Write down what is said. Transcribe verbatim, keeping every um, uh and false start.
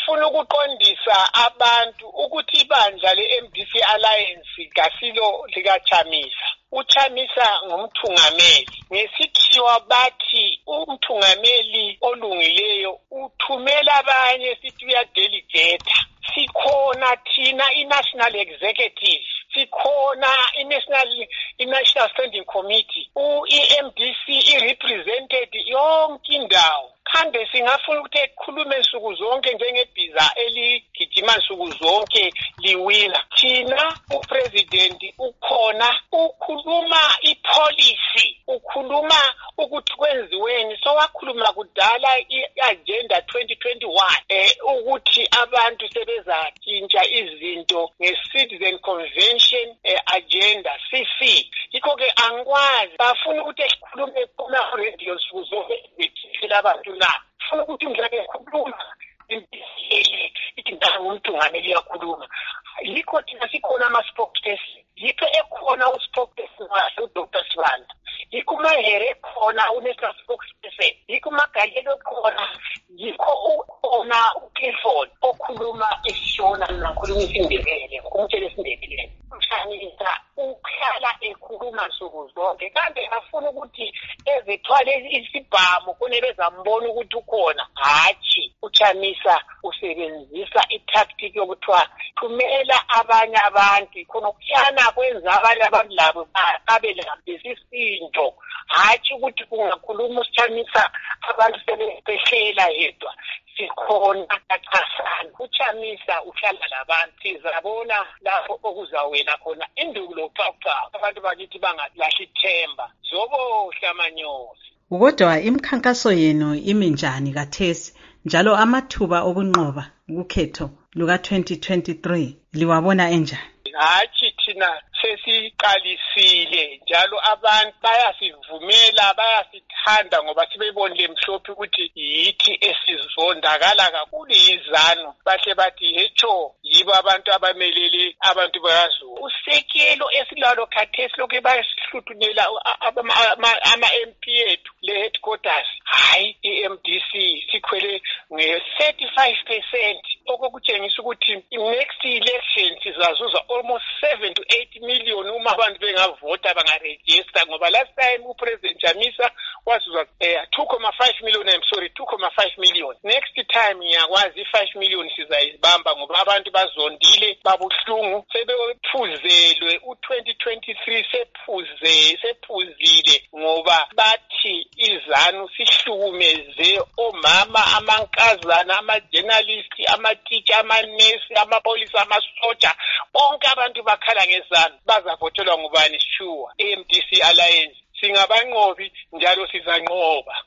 ngifuna ukuqondisa abantu ukuthi ibandla le-M D C Alliance gasilo likaChamisa. uChamisa ngumthungameli. Ngesikhiwa bathi umthungameli olungileyo uthumela abanye sithi uyadelegate. Sikhona thina i-National Executive, sikhona i-National i-National Standing Committee, u-M D C i-represented yonke indawo. Kambe singafuna ukuthi ekhulume nsuku zonke njengebhiza eligijima nsuku zonke liwina. Thina upresident ukhona ukhuluma ipolicy, ukhuluma ukuthi kwenziweni. So wakhuluma kudala i-agenda twenty twenty-one eh ukuthi abantu sebezatshintsha izinto nge-Citizen Convention eh, agenda C C. Yikho ke angikwazi bafuna ukuthi ekhulume kuma radio nsuku zonke bethila abantu la. Funa ukuthi ngeke khuluma ithi ndawo umuntu ngameli yakhuluma. Yikho thina sikhona ama-spokesperson. Yikho ekhona u-spokesperson wakhe uDoctor Sibanda. Yikho uMahere ekhona u-national spokesperson. Yikho uMagalelo ekhona. Yikho ukhona uClifton okhuluma isishona nakhuluma isindebele. Umtshele isindebele. uChamisa ukhala ekhuluma nsuku zonke. Kanti afuna ukuthi ezithwale isibhamu kunebezambona ukuthi ukhona. Hathi uChamisa usebenzisa i-tactic yokuthiwa thumela abanye abantu khona ukuyana kwenza abanye abantu labo babe lambisa isinto. Hathi ukuthi kungakhuluma uChamisa abantu sebehlela yedwa. Sikhona kachasana uChamisa uhlala labantu sizabona lapho okuzawena khona induku loxaxa abantu bakithi bangalahla ithemba zobo hlamanyosi. Kodwa imikhankaso yenu imi njani kathesi njalo amathuba okunqoba ukhetho luka twenty twenty-three liwabona enjani? Hathi thina sesiqalisile njalo abantu bayasivumela bayasithanda ngoba sibebonile mhlophe ukuthi yithi esizondakala kakhulu yizano. Bahle bathi hecho yibo abantu abamelele abantu bayazo. Usekelo esilalo khathesi lokho bayasihluthunela ama-M P ethu le headquarters. Hayi i-M D C sikhwele nge-thirty-five percent okukutshengisa ukuthi next election sizazuza almost seven to eight million uma abantu bengavota bangaregister ngoba last time uPresident Chamisa wazuza eh, two point five million. I'm sorry, two point five million. Next time ngiyakwazi five million sizayibamba ngoba abantu bazondile babuhlungu sebephuzelwe u twenty twenty-three sephuze sephuzile ngoba bathi izanu sihlukumeze omama amankazana ama-journalist ama-teacher ama-nurse amapolisi amasoja bonke abantu bakhala ngezanu bazavotelwa ngubani sure. M D C Alliance singabanqobi njalo sizanqoba.